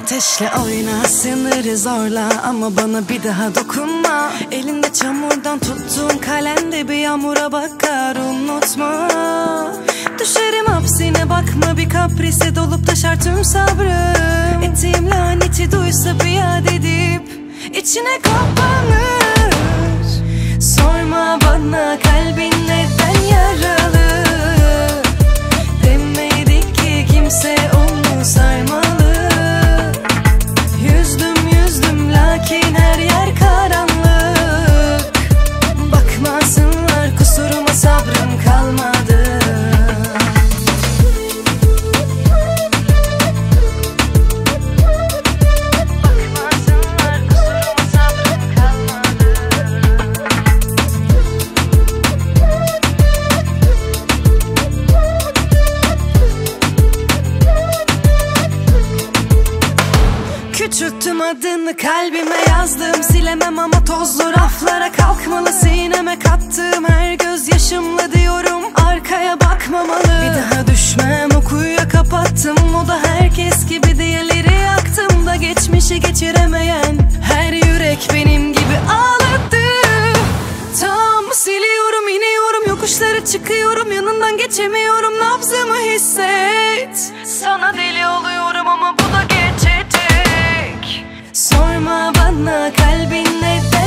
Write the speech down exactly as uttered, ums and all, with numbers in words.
Ateşle oyna, sınırı zorla ama bana bir daha dokunma. Elinde çamurdan tuttuğun kalemde bir yağmura bakar, unutma. Düşerim hapsine, bakma bir kaprise dolup taşar tüm sabrım. Ettiğim laneti duysa biat edip içine kapanır. Sorma bana kalbin neden yaralı, demedik ki kimse onu sarmalı. Yüzdüm yüzdüm lakin her yer karanlık. Bakmasınlar kusuruma, sabrım kalmadı. Bakmasınlar kusuruma, sabrım kalmadı. Küçülttüm adını, kalbime yazdım, silemem ama tozlu raflara kalkmalı. Sineme kattığım her gözyaşımla diyorum arkaya bakmamalı. Bir daha düşmem, o kuyuya kapattım, o da herkes gibi diğerleri yaktım da geçmişi geçiremeyen her yürek benim gibi ağladı. Tam siliyorum, iniyorum, yokuşları çıkıyorum, yanından geçemiyorum, nabzımı hisset. Sana deli oluyorum ama bu da geçecek. Sorma bana kalbin neden